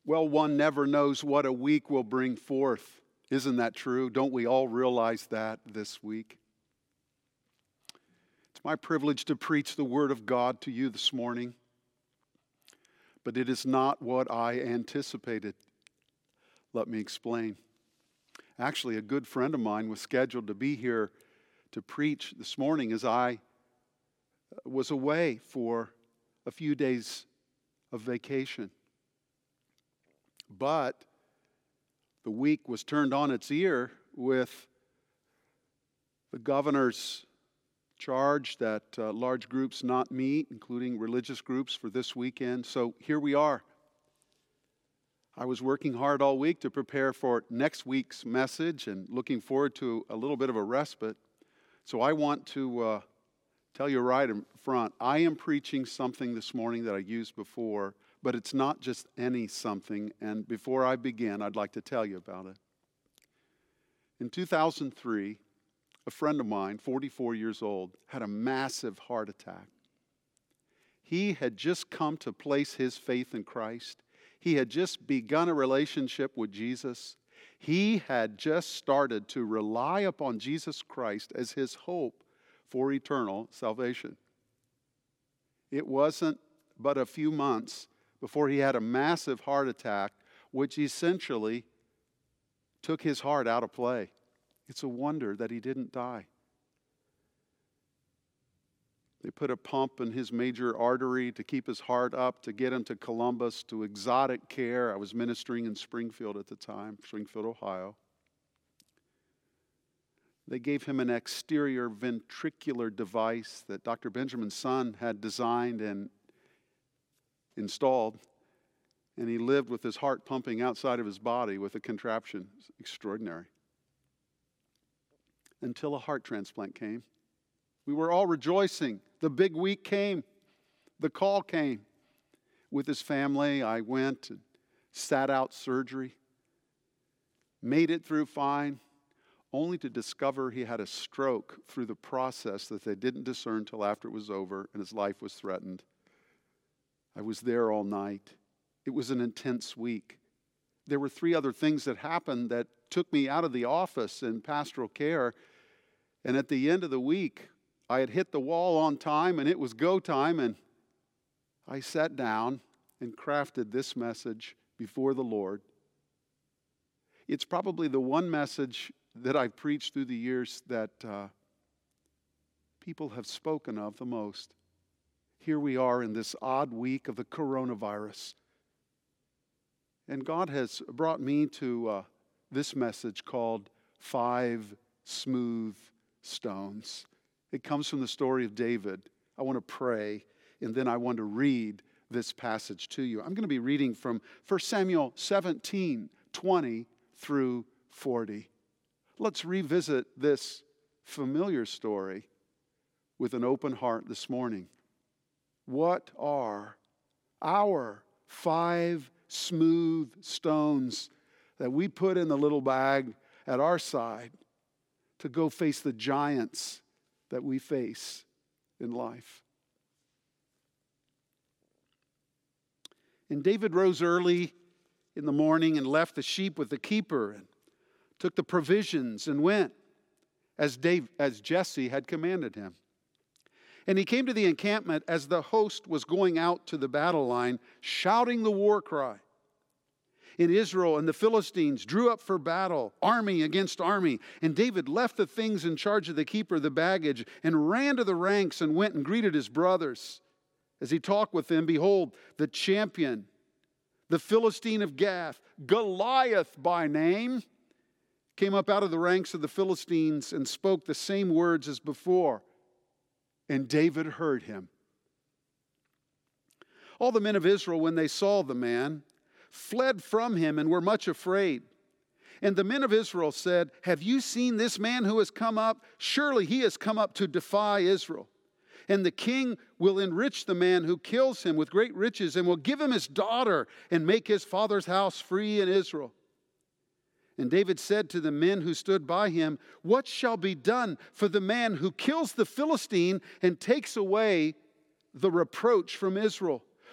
Well, one never knows what a week will bring forth. Isn't that true? Don't we all realize that this week? It's my privilege to preach the Word of God to you this morning, but it is not what I anticipated. Let me explain. Actually, a good friend of mine was scheduled to be here to preach this morning as I was away for a few days of vacation. But the week was turned on its ear with the governor's charge that large groups not meet, including religious groups, for this weekend. So here we are. I was working hard all week to prepare for next week's message and looking forward to a little bit of a respite. So I want to tell you right in front, I am preaching something this morning that I used before, but it's not just any something. And before I begin, I'd like to tell you about it. In 2003, a friend of mine, 44 years old, had a massive heart attack. He had just come to place his faith in Christ. He had just begun a relationship with Jesus. He had just started to rely upon Jesus Christ as his hope for eternal salvation. It wasn't but a few months before he had a massive heart attack, which essentially took his heart out of play. It's a wonder that he didn't die. They put a pump in his major artery to keep his heart up, to get him to Columbus, to exotic care. I was ministering in Springfield at the time, Springfield, Ohio. They gave him an exterior ventricular device that Dr. Benjamin Sun had designed and installed, and he lived with his heart pumping outside of his body with a contraption. It's extraordinary. Until a heart transplant came. We were all rejoicing. The big week came. The call came. With his family, I went and sat out surgery. Made it through fine, only to discover he had a stroke through the process that they didn't discern till after it was over and his life was threatened. I was there all night. It was an intense week. There were 3 other things that happened that took me out of the office in pastoral care. And at the end of the week, I had hit the wall on time and it was go time. And I sat down and crafted this message before the Lord. It's probably the one message that I've preached through the years that people have spoken of the most. Here we are in this odd week of the coronavirus. And God has brought me to this message called 5 Smooth Stones. It comes from the story of David. I want to pray, and then I want to read this passage to you. I'm going to be reading from 1 Samuel 17, 20 through 40. Let's revisit this familiar story with an open heart this morning. What are our 5 smooth stones that we put in the little bag at our side to go face the giants that we face in life? And David rose early in the morning and left the sheep with the keeper and took the provisions and went as Jesse had commanded him. And he came to the encampment as the host was going out to the battle line, shouting the war cry. And Israel and the Philistines drew up for battle, army against army. And David left the things in charge of the keeper of the baggage and ran to the ranks and went and greeted his brothers. As he talked with them, behold, the champion, the Philistine of Gath, Goliath by name, came up out of the ranks of the Philistines and spoke the same words as before. And David heard him. All the men of Israel, when they saw the man, fled from him and were much afraid. And the men of Israel said, have you seen this man who has come up? Surely he has come up to defy Israel. And the king will enrich the man who kills him with great riches and will give him his daughter and make his father's house free in Israel. And David said to the men who stood by him, what shall be done for the man who kills the Philistine and takes away the reproach from Israel?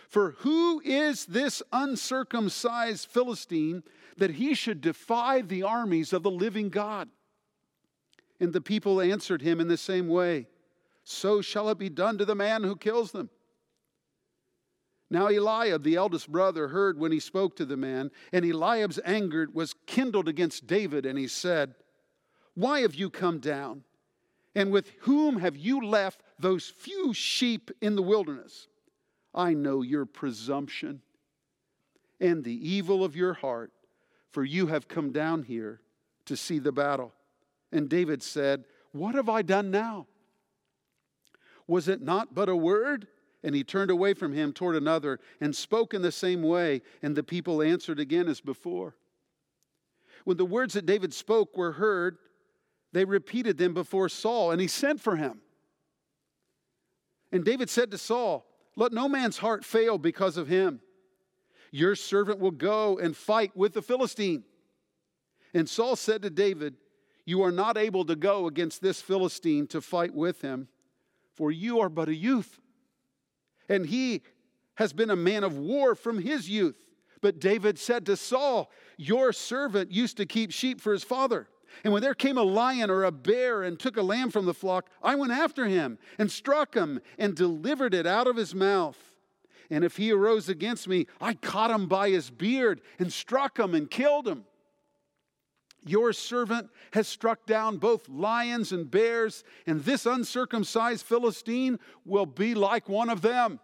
For who is this uncircumcised Philistine that he should defy the armies of the living God? And the people answered him in the same way, so shall it be done to the man who kills them. Now Eliab, the eldest brother, heard when he spoke to the man, and Eliab's anger was kindled against David, and he said, why have you come down? And with whom have you left those few sheep in the wilderness? I know your presumption and the evil of your heart, for you have come down here to see the battle. And David said, what have I done now? Was it not but a word? And he turned away from him toward another and spoke in the same way, and the people answered again as before. When the words that David spoke were heard, they repeated them before Saul, and he sent for him. And David said to Saul, let no man's heart fail because of him. Your servant will go and fight with the Philistine. And Saul said to David, you are not able to go against this Philistine to fight with him, for you are but a youth. And he has been a man of war from his youth. But David said to Saul, your servant used to keep sheep for his father. And when there came a lion or a bear and took a lamb from the flock, I went after him and struck him and delivered it out of his mouth. And if he arose against me, I caught him by his beard and struck him and killed him. Your servant has struck down both lions and bears, and this uncircumcised Philistine will be like one of them.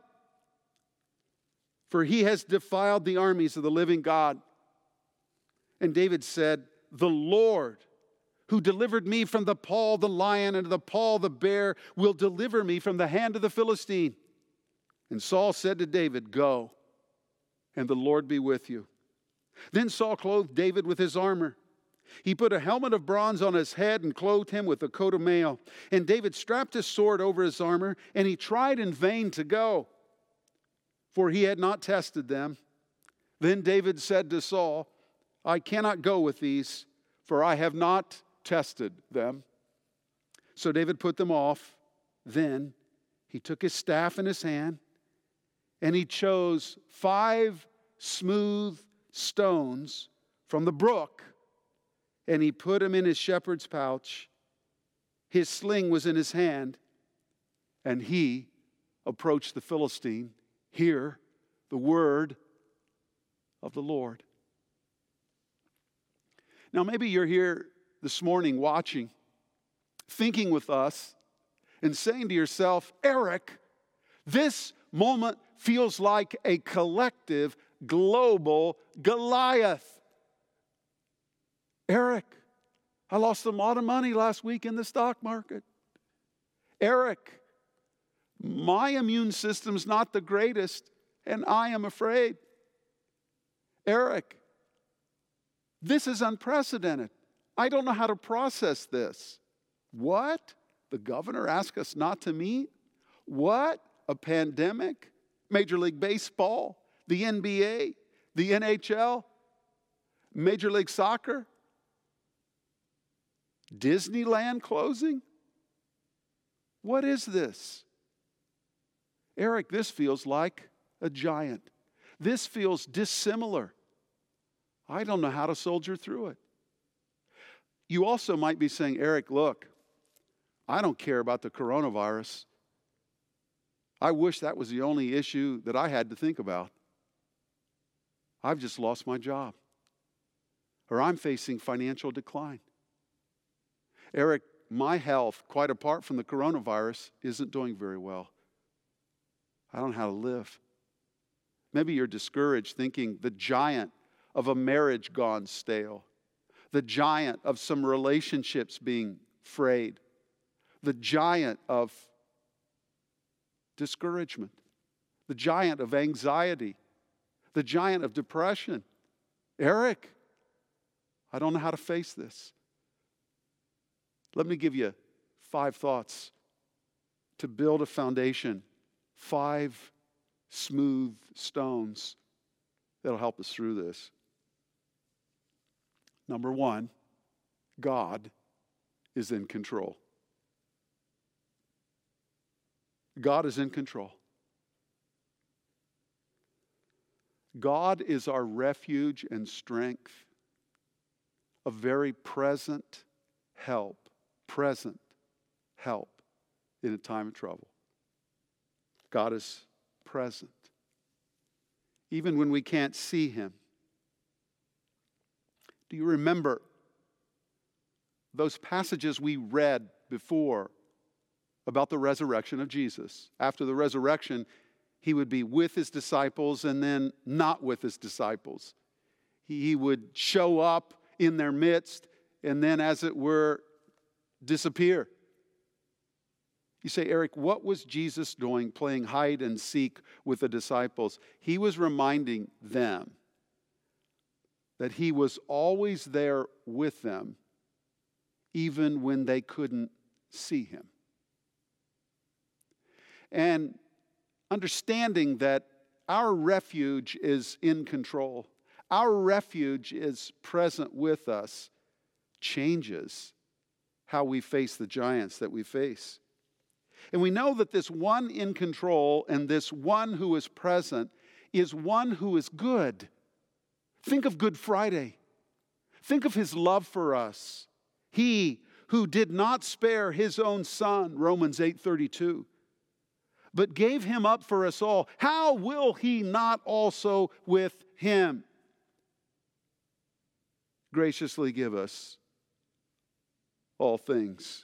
For he has defiled the armies of the living God. And David said, the Lord, who delivered me from the paw of the lion and the paw of the bear, will deliver me from the hand of the Philistine. And Saul said to David, go, and the Lord be with you. Then Saul clothed David with his armor. He put a helmet of bronze on his head and clothed him with a coat of mail. And David strapped his sword over his armor, and he tried in vain to go, for he had not tested them. Then David said to Saul, I cannot go with these, for I have not tested them. So David put them off. Then he took his staff in his hand, and he chose 5 smooth stones from the brook, and he put them in his shepherd's pouch. His sling was in his hand, and he approached the Philistine. Hear the word of the Lord. Now, maybe you're here this morning watching, thinking with us, and saying to yourself, Eric, this moment feels like a collective, global Goliath. Eric, I lost a lot of money last week in the stock market. Eric, my immune system's not the greatest, and I am afraid. Eric, this is unprecedented. I don't know how to process this. What? The governor asked us not to meet? What? A pandemic? Major League Baseball? The NBA? The NHL? Major League Soccer? Disneyland closing? What is this? Eric, this feels like a giant. This feels dissimilar. I don't know how to soldier through it. You also might be saying, Eric, look, I don't care about the coronavirus. I wish that was the only issue that I had to think about. I've just lost my job. Or I'm facing financial decline. Eric, my health, quite apart from the coronavirus, isn't doing very well. I don't know how to live. Maybe you're discouraged, thinking the giant of a marriage gone stale, the giant of some relationships being frayed, the giant of discouragement, the giant of anxiety, the giant of depression. Eric, I don't know how to face this. Let me give you 5 thoughts to build a foundation, 5 smooth stones that'll help us through this. Number 1, God is in control. God is in control. God is our refuge and strength, a very present help in a time of trouble. God is present, even when we can't see him. Do you remember those passages we read before about the resurrection of Jesus? After the resurrection, he would be with his disciples and then not with his disciples. He would show up in their midst and then, as it were, disappear. You say, Eric, what was Jesus doing playing hide and seek with the disciples? He was reminding them that he was always there with them, even when they couldn't see him. And understanding that our refuge is in control, our refuge is present with us, changes how we face the giants that we face. And we know that this one in control and this one who is present is one who is good. Think of Good Friday. Think of his love for us. He who did not spare his own son, Romans 8:32, but gave him up for us all, how will he not also with him graciously give us all things?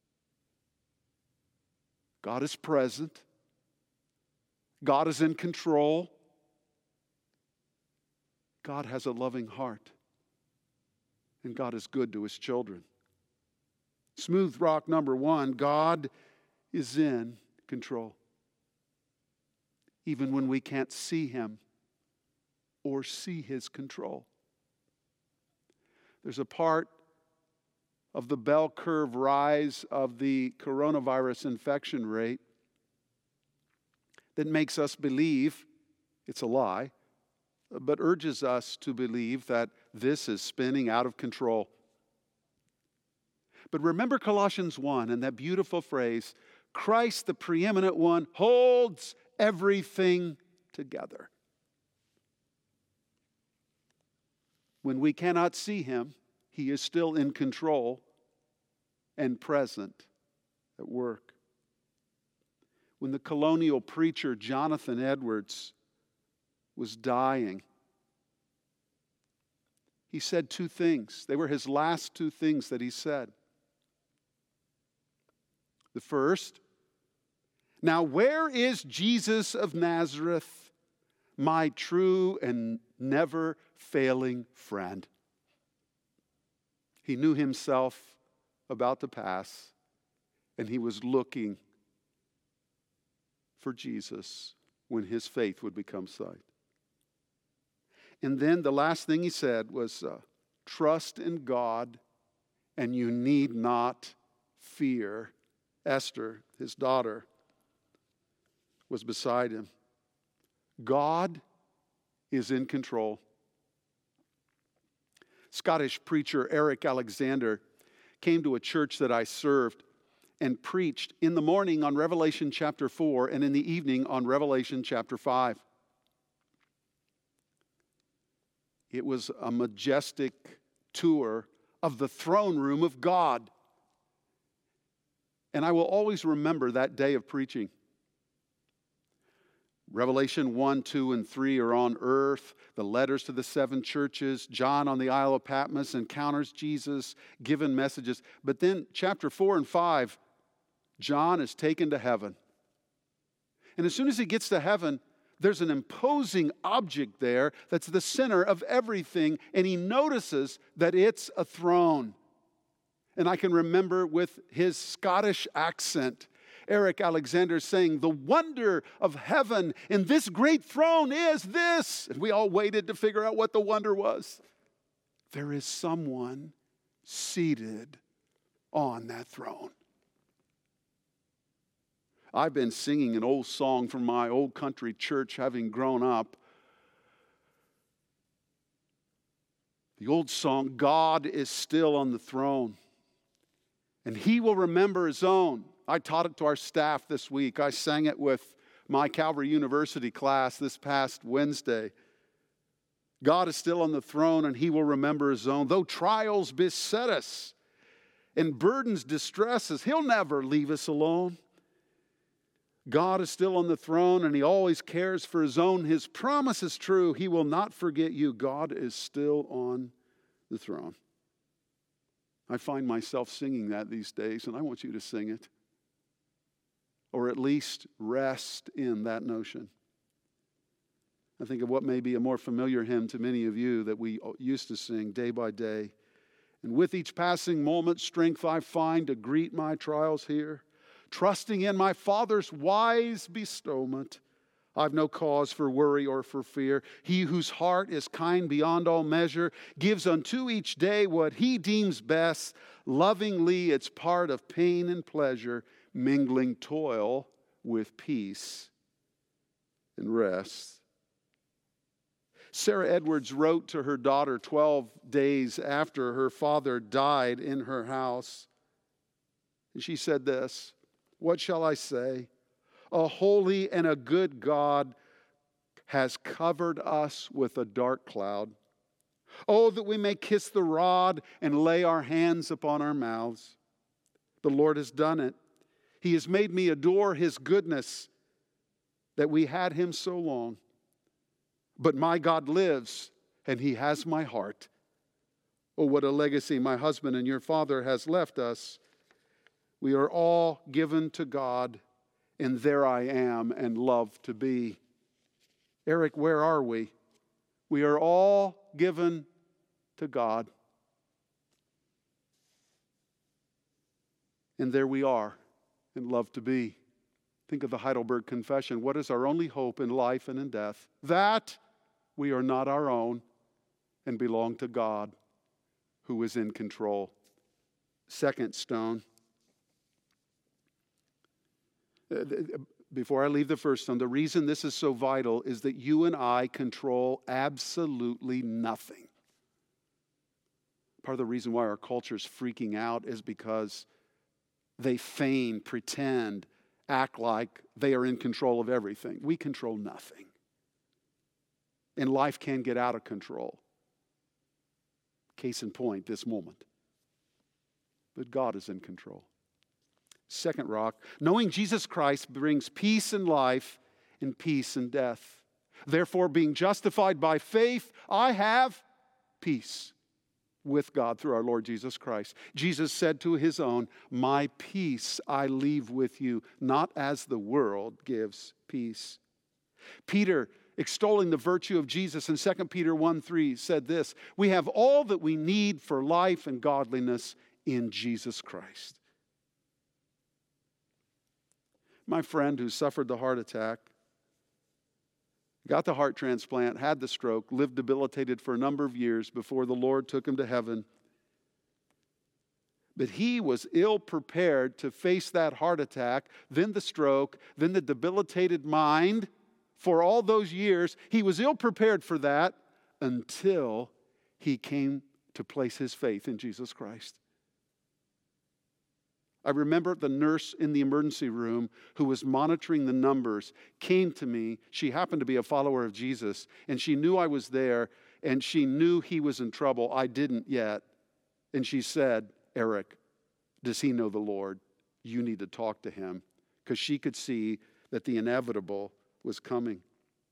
God is present. God is in control. God has a loving heart. And God is good to his children. Smooth rock number one, God is in control. Even when we can't see him or see his control. There's a part of the bell curve rise of the coronavirus infection rate that makes us believe, it's a lie, but urges us to believe that this is spinning out of control. But remember Colossians 1 and that beautiful phrase, Christ, the preeminent one, holds everything together. When we cannot see him, he is still in control and present at work. When the colonial preacher Jonathan Edwards was dying, he said two things. They were his last two things that he said. The first, now where is Jesus of Nazareth, my true and never failing friend? He knew himself about to pass, and he was looking for Jesus when his faith would become sight. And then the last thing he said was, trust in God, and you need not fear. Esther, his daughter, was beside him. God is in control. Scottish preacher Eric Alexander came to a church that I served and preached in the morning on Revelation chapter 4 and in the evening on Revelation chapter 5. It was a majestic tour of the throne room of God. And I will always remember that day of preaching. Revelation 1, 2, and 3 are on earth. The letters to the seven churches. John on the Isle of Patmos encounters Jesus, given messages. But then chapter 4 and 5, John is taken to heaven. And as soon as he gets to heaven, there's an imposing object there that's the center of everything. And he notices that it's a throne. And I can remember with his Scottish accent, Eric Alexander saying, the wonder of heaven in this great throne is this. And we all waited to figure out what the wonder was. There is someone seated on that throne. I've been singing an old song from my old country church having grown up. The old song, God is still on the throne, and he will remember his own. I taught it to our staff this week. I sang it with my Calvary University class this past Wednesday. God is still on the throne, and he will remember his own. Though trials beset us and burdens distress us, he'll never leave us alone. God is still on the throne, and he always cares for his own. His promise is true. He will not forget you. God is still on the throne. I find myself singing that these days, and I want you to sing it. Or at least rest in that notion. I think of what may be a more familiar hymn to many of you that we used to sing day by day. And with each passing moment, strength I find to greet my trials here. Trusting in my Father's wise bestowment, I've no cause for worry or for fear. He whose heart is kind beyond all measure gives unto each day what he deems best. Lovingly, it's part of pain and pleasure, mingling toil with peace and rest. Sarah Edwards wrote to her daughter 12 days after her father died in her house. And she said this, "What shall I say? A holy and a good God has covered us with a dark cloud. Oh, that we may kiss the rod and lay our hands upon our mouths. The Lord has done it. He has made me adore his goodness, that we had him so long. But my God lives, and he has my heart. Oh, what a legacy my husband and your father has left us. We are all given to God, and there I am and love to be." Eric, where are we? We are all given to God. And there we are and love to be. Think of the Heidelberg Confession. What is our only hope in life and in death? That we are not our own and belong to God, who is in control. Second stone. Before I leave the first stone, the reason this is so vital is that you and I control absolutely nothing. Part of the reason why our culture is freaking out is because they feign, pretend, act like they are in control of everything. We control nothing. And life can get out of control. Case in point, this moment. But God is in control. Second rock, knowing Jesus Christ brings peace in life and peace in death. Therefore, being justified by faith, I have peace with God through our Lord Jesus Christ. Jesus said to his own, "My peace I leave with you, not as the world gives peace." Peter, extolling the virtue of Jesus in 2 Peter 1:3, said this, "We have all that we need for life and godliness in Jesus Christ." My friend who suffered the heart attack, got the heart transplant, had the stroke, lived debilitated for a number of years before the Lord took him to heaven. But he was ill prepared to face that heart attack, then the stroke, then the debilitated mind. For all those years, he was ill prepared for that until he came to place his faith in Jesus Christ. I remember the nurse in the emergency room who was monitoring the numbers came to me. She happened to be a follower of Jesus, and she knew I was there, and she knew he was in trouble. I didn't yet. And she said, "Eric, does he know the Lord? You need to talk to him," because she could see that the inevitable was coming.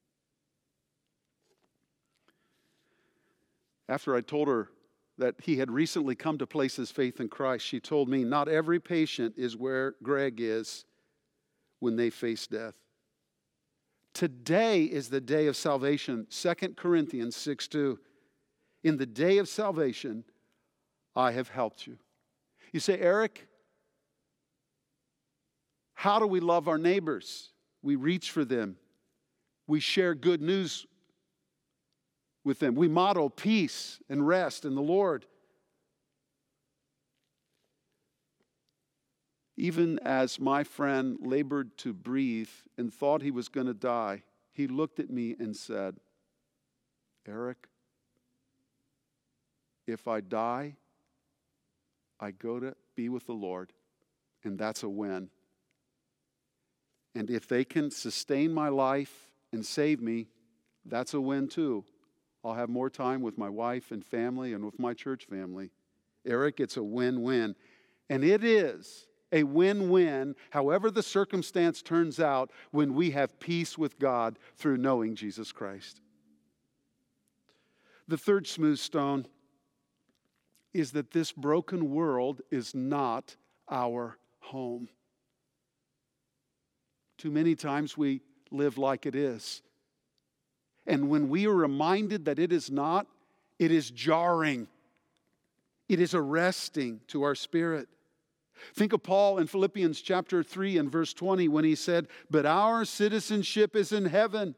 After I told her that he had recently come to place his faith in Christ, she told me, "Not every patient is where Greg is when they face death." Today is the day of salvation. 2 Corinthians 6:2. In the day of salvation, I have helped you. You say, "Eric, how do we love our neighbors?" We reach for them. We share good news with them. We model peace and rest in the Lord. Even as my friend labored to breathe and thought he was going to die, he looked at me and said, "Eric, if I die, I go to be with the Lord, and that's a win. And if they can sustain my life and save me, that's a win too. I'll have more time with my wife and family and with my church family. Eric, it's a win-win. And it is a win-win, however the circumstance turns out, when we have peace with God through knowing Jesus Christ. The third smooth stone is that this broken world is not our home. Too many times we live like it is. And when we are reminded that it is not, it is jarring. It is arresting to our spirit. Think of Paul in Philippians chapter 3 and verse 20 when he said, "But our citizenship is in heaven."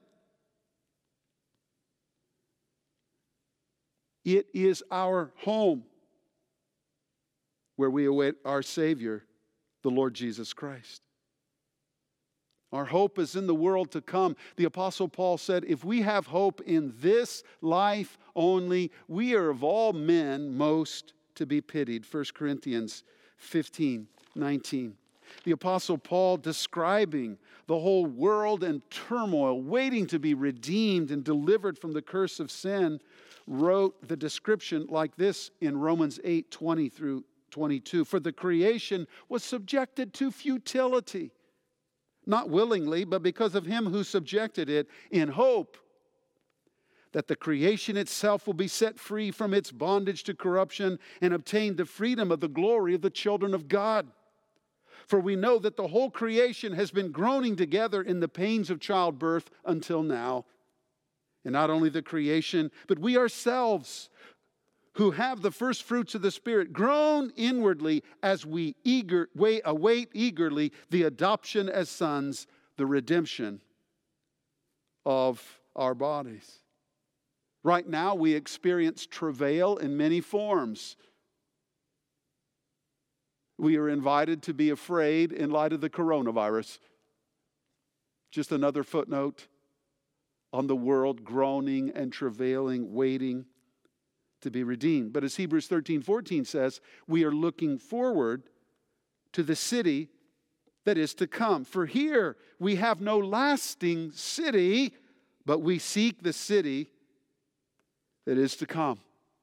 It is our home where we await our Savior, the Lord Jesus Christ. Our hope is in the world to come. The Apostle Paul said, if we have hope in this life only, we are of all men most to be pitied. 1 Corinthians 15:19. The Apostle Paul, describing the whole world in turmoil, waiting to be redeemed and delivered from the curse of sin, wrote the description like this in Romans 8:20 through 22. For the creation was subjected to futility, not willingly, but because of him who subjected it, in hope that the creation itself will be set free from its bondage to corruption and obtain the freedom of the glory of the children of God. For we know that the whole creation has been groaning together in the pains of childbirth until now. And not only the creation, but we ourselves, who have the first fruits of the Spirit, groan inwardly as we await eagerly the adoption as sons, the redemption of our bodies. Right now, we experience travail in many forms. We are invited to be afraid in light of the coronavirus. Just another footnote on the world groaning and travailing, waiting to be redeemed. But as Hebrews 13:14 says, we are looking forward to the city that is to come. For here we have no lasting city, but we seek the city that is to come.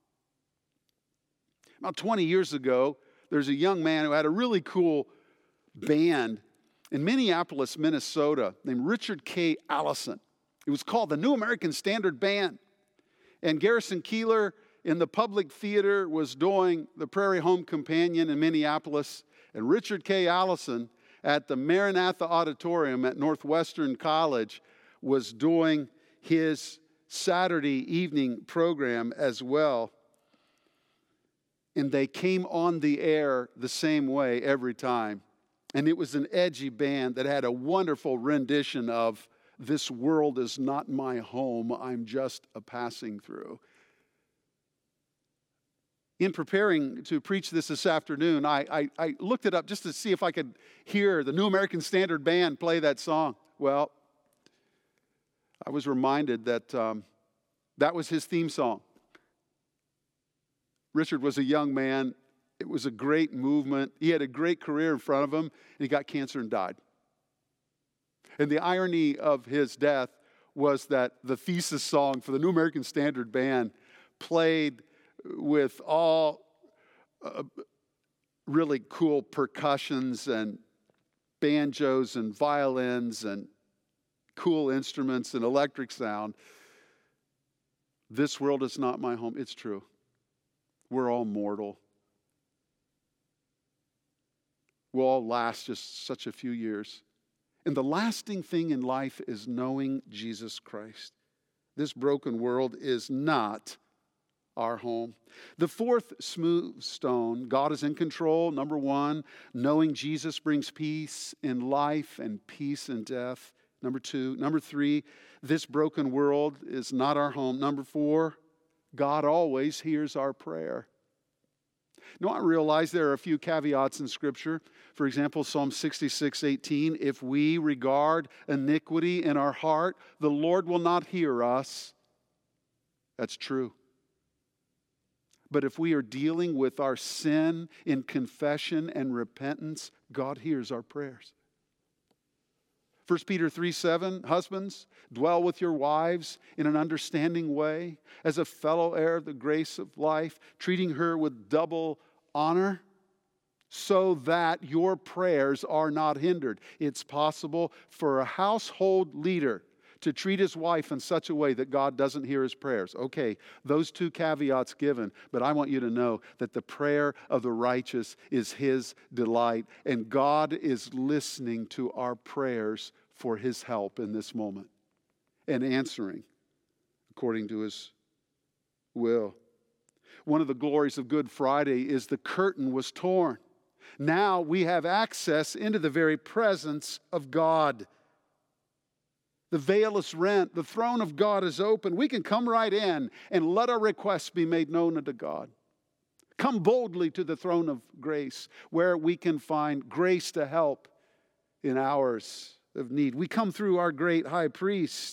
About 20 years ago, there's a young man who had a really cool band in Minneapolis, Minnesota, named Richard K. Allison. It was called the New American Standard Band. And Garrison Keillor in the Public Theater was doing the Prairie Home Companion in Minneapolis. And Richard K. Allison at the Maranatha Auditorium at Northwestern College was doing his Saturday evening program as well. And they came on the air the same way every time. And it was an edgy band that had a wonderful rendition of "This world is not my home, I'm just a passing through." In preparing to preach this afternoon, I looked it up just to see if I could hear the New American Standard Band play that song. Well, I was reminded that that was his theme song. Richard was a young man. It was a great movement. He had a great career in front of him, and he got cancer and died. And the irony of his death was that the thesis song for the New American Standard Band played with all really cool percussions and banjos and violins and cool instruments and electric sound. This world is not my home. It's true. We're all mortal. We'll all last just such a few years. And the lasting thing in life is knowing Jesus Christ. This broken world is not our home. The fourth smooth stone, God is in control. Number one, knowing Jesus brings peace in life and peace in death. Number two. Number three, this broken world is not our home. Number four, God always hears our prayer. Now, I realize there are a few caveats in Scripture. For example, Psalm 66:18, if we regard iniquity in our heart, the Lord will not hear us. That's true. But if we are dealing with our sin in confession and repentance, God hears our prayers. 1 Peter 3:7, husbands, dwell with your wives in an understanding way, as a fellow heir of the grace of life, treating her with double honor, so that your prayers are not hindered. It's possible for a household leader to treat his wife in such a way that God doesn't hear his prayers. Okay, those two caveats given, but I want you to know that the prayer of the righteous is his delight, and God is listening to our prayers for his help in this moment and answering according to his will. One of the glories of Good Friday is the curtain was torn. Now we have access into the very presence of God. The veil is rent. The throne of God is open. We can come right in and let our requests be made known unto God. Come boldly to the throne of grace, where we can find grace to help in hours of need. We come through our great high priest.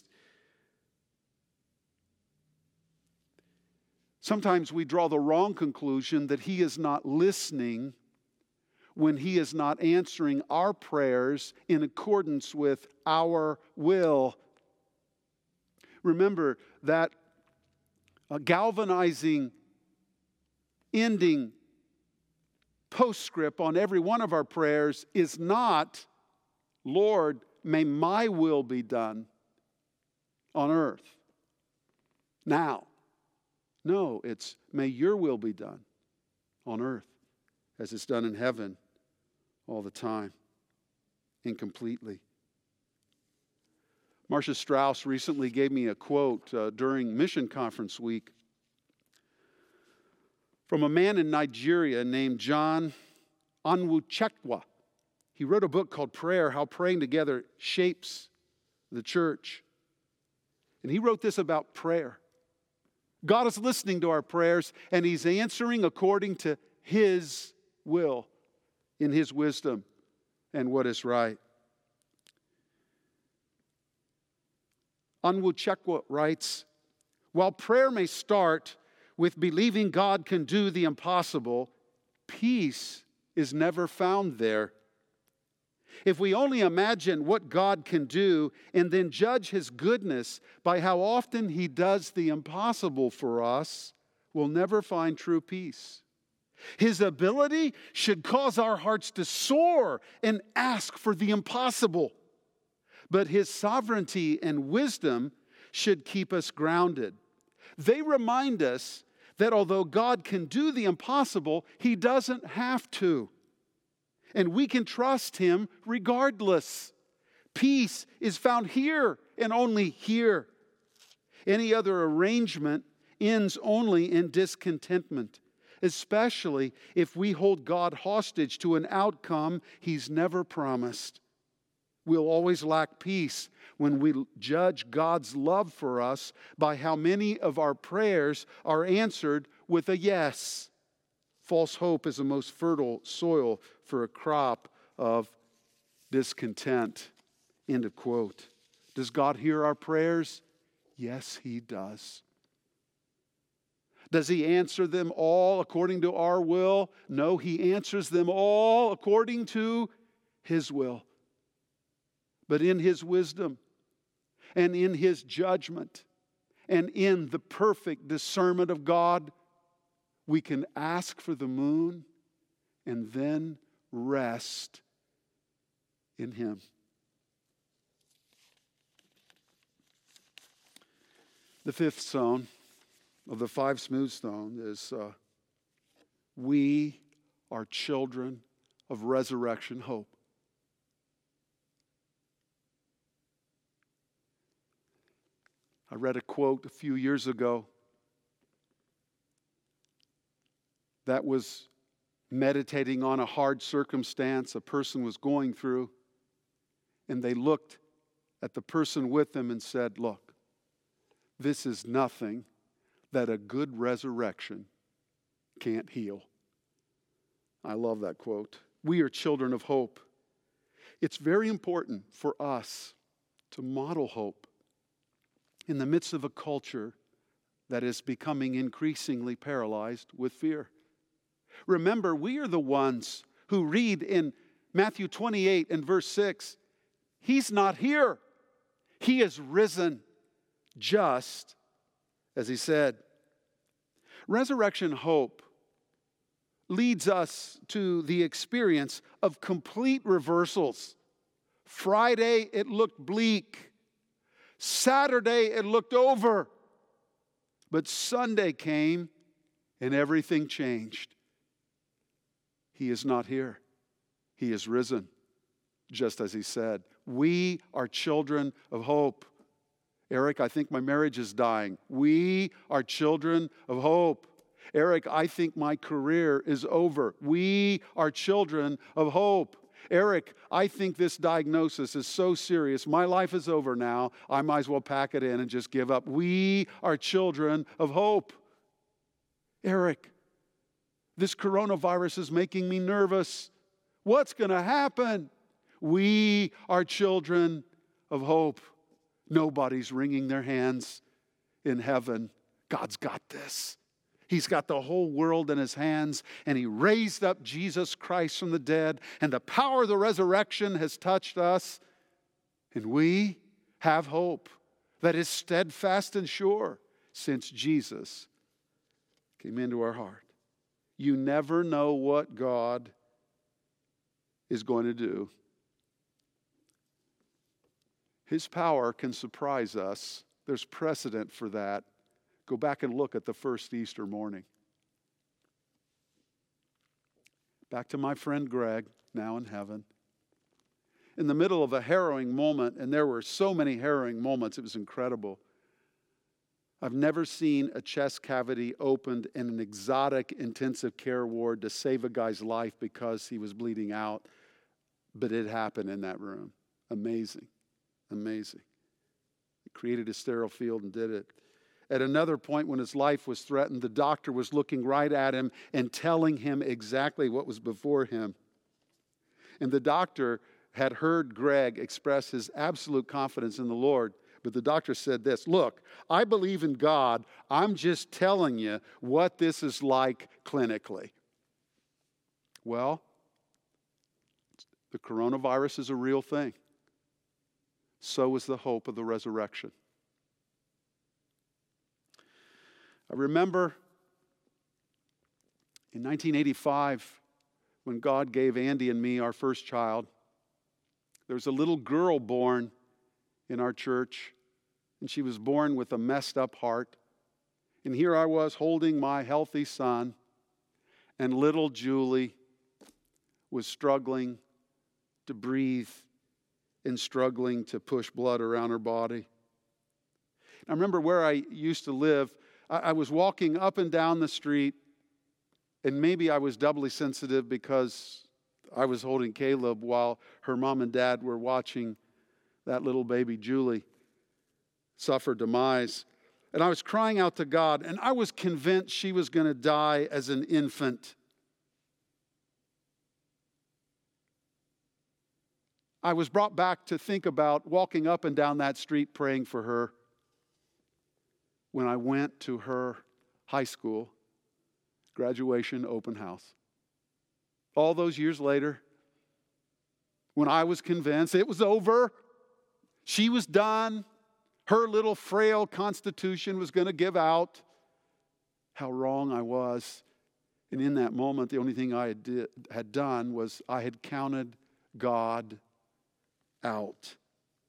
Sometimes we draw the wrong conclusion that he is not listening when he is not answering our prayers in accordance with our will. Remember that galvanizing ending postscript on every one of our prayers is not, Lord, may my will be done on earth now. No, it's may your will be done on earth as it's done in heaven all the time and completely. Marcia Strauss recently gave me a quote during Mission Conference Week from a man in Nigeria named John Onwuchekwa. He wrote a book called Prayer, How Praying Together Shapes the Church. And he wrote this about prayer. God is listening to our prayers, and he's answering according to his will, in his wisdom, and what is right. Onwuchekwa writes, while prayer may start with believing God can do the impossible, peace is never found there. If we only imagine what God can do and then judge his goodness by how often he does the impossible for us, we'll never find true peace. His ability should cause our hearts to soar and ask for the impossible. But his sovereignty and wisdom should keep us grounded. They remind us that although God can do the impossible, he doesn't have to. And we can trust him regardless. Peace is found here and only here. Any other arrangement ends only in discontentment, especially if we hold God hostage to an outcome he's never promised. We'll always lack peace when we judge God's love for us by how many of our prayers are answered with a yes. False hope is the most fertile soil for a crop of discontent. End of quote. Does God hear our prayers? Yes, he does. Does he answer them all according to our will? No, he answers them all according to his will. But in his wisdom and in his judgment and in the perfect discernment of God, we can ask for the moon and then rest in him. The fifth stone of the five smooth stones is we are children of resurrection hope. I read a quote a few years ago that was meditating on a hard circumstance a person was going through, and they looked at the person with them and said, look, this is nothing that a good resurrection can't heal. I love that quote. We are children of hope. It's very important for us to model hope in the midst of a culture that is becoming increasingly paralyzed with fear. Remember, we are the ones who read in Matthew 28 and verse 6, He's not here. He is risen, just as he said. Resurrection hope leads us to the experience of complete reversals. Friday, it looked bleak. Saturday, it looked over. But Sunday came and everything changed. He is not here. He is risen, just as he said. We are children of hope. Eric, I think my marriage is dying. We are children of hope. Eric, I think my career is over. We are children of hope. Eric, I think this diagnosis is so serious. My life is over now. I might as well pack it in and just give up. We are children of hope. Eric, this coronavirus is making me nervous. What's going to happen? We are children of hope. Nobody's wringing their hands in heaven. God's got this. He's got the whole world in his hands, and he raised up Jesus Christ from the dead, and the power of the resurrection has touched us, and we have hope that is steadfast and sure since Jesus came into our heart. You never know what God is going to do. His power can surprise us. There's precedent for that. Go back and look at the first Easter morning. Back to my friend Greg, now in heaven. In the middle of a harrowing moment, and there were so many harrowing moments, it was incredible. I've never seen a chest cavity opened in an exotic intensive care ward to save a guy's life because he was bleeding out, but it happened in that room. Amazing. Amazing. He created a sterile field and did it. At another point when his life was threatened, the doctor was looking right at him and telling him exactly what was before him. And the doctor had heard Greg express his absolute confidence in the Lord. But the doctor said this, look, I believe in God. I'm just telling you what this is like clinically. Well, the coronavirus is a real thing. So is the hope of the resurrection. I remember in 1985, when God gave Andy and me our first child, there was a little girl born in our church, and she was born with a messed up heart. And here I was holding my healthy son, and little Julie was struggling to breathe and struggling to push blood around her body. I remember where I used to live. I was walking up and down the street, and maybe I was doubly sensitive because I was holding Caleb while her mom and dad were watching that little baby Julie suffer demise. And I was crying out to God, and I was convinced she was going to die as an infant. I was brought back to think about walking up and down that street praying for her when I went to her high school graduation open house. All those years later, when I was convinced it was over, she was done, her little frail constitution was going to give out, how wrong I was. And in that moment, the only thing I had done was I had counted God out.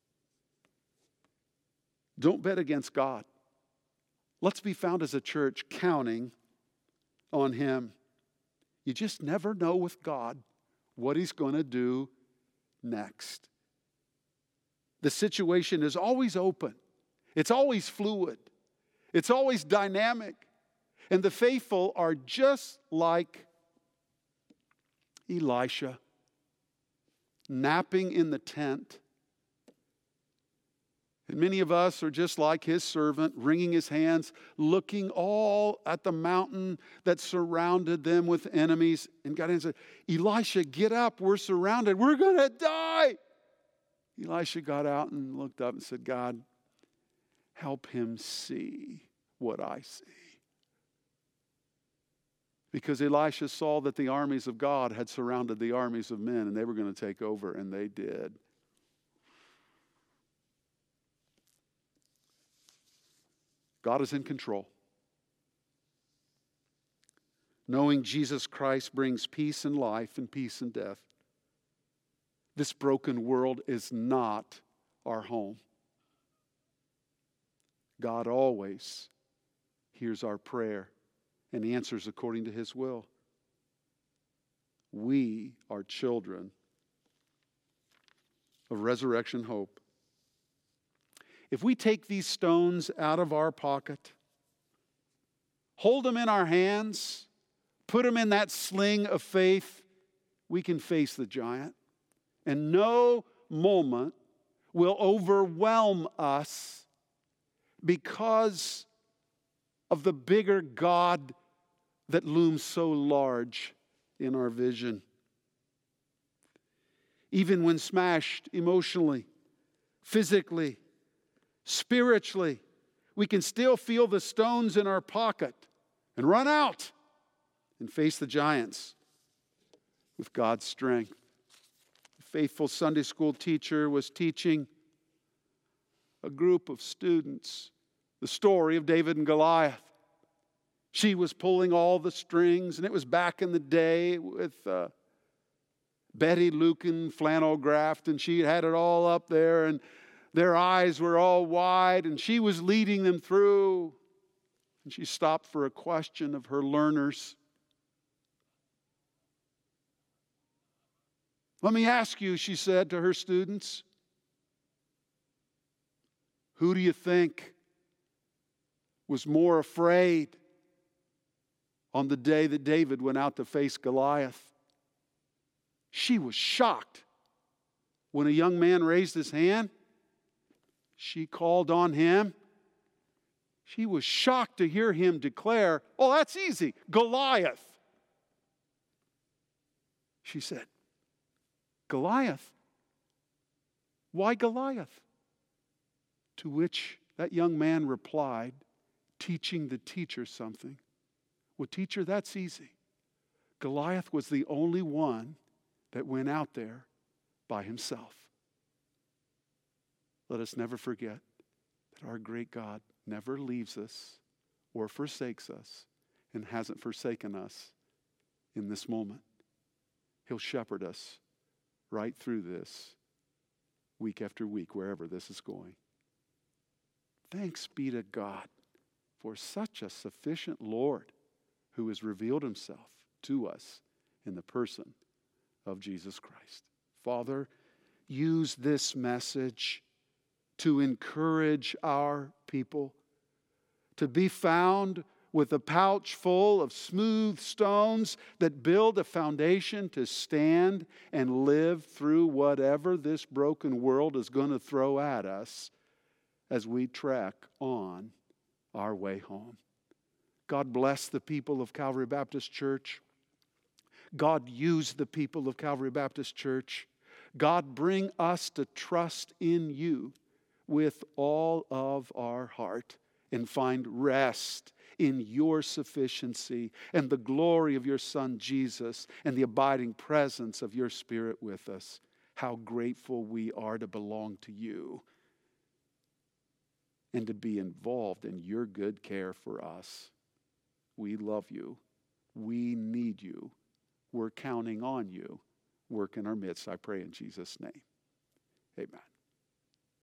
Don't bet against God. Let's be found as a church counting on Him. You just never know with God what He's going to do next. The situation is always open. It's always fluid. It's always dynamic. And the faithful are just like Elisha, napping in the tent. And many of us are just like his servant, wringing his hands, looking all at the mountain that surrounded them with enemies. And God said, Elisha, get up. We're surrounded. We're going to die. Elisha got out and looked up and said, God, help him see what I see. Because Elisha saw that the armies of God had surrounded the armies of men, and they were going to take over, and they did. God is in control. Knowing Jesus Christ brings peace in life and peace in death. This broken world is not our home. God always hears our prayer and answers according to His will. We are children of resurrection hope. If we take these stones out of our pocket, hold them in our hands, put them in that sling of faith, we can face the giant. And no moment will overwhelm us because of the bigger God that looms so large in our vision. Even when smashed emotionally, physically, spiritually, we can still feel the stones in our pocket and run out and face the giants with God's strength. A faithful Sunday school teacher was teaching a group of students the story of David and Goliath. She was pulling all the strings, and it was back in the day with Betty Lucan flannelgraphed, and she had it all up there, and their eyes were all wide, and she was leading them through. And she stopped for a question of her learners. Let me ask you, she said to her students, who do you think was more afraid on the day that David went out to face Goliath? She was shocked when a young man raised his hand. She called on him. She was shocked to hear him declare, "Oh, that's easy, Goliath." She said, "Goliath? Why Goliath?" To which that young man replied, teaching the teacher something. "Well, teacher, that's easy. Goliath was the only one that went out there by himself." Let us never forget that our great God never leaves us or forsakes us and hasn't forsaken us in this moment. He'll shepherd us right through this week after week, wherever this is going. Thanks be to God for such a sufficient Lord who has revealed Himself to us in the person of Jesus Christ. Father, use this message to encourage our people to be found with a pouch full of smooth stones that build a foundation to stand and live through whatever this broken world is going to throw at us as we trek on our way home. God bless the people of Calvary Baptist Church. God use the people of Calvary Baptist Church. God bring us to trust in You with all of our heart and find rest in Your sufficiency and the glory of Your Son Jesus and the abiding presence of Your Spirit with us. How grateful we are to belong to You and to be involved in Your good care for us. We love You. We need You. We're counting on You. Work in our midst, I pray in Jesus' name. Amen.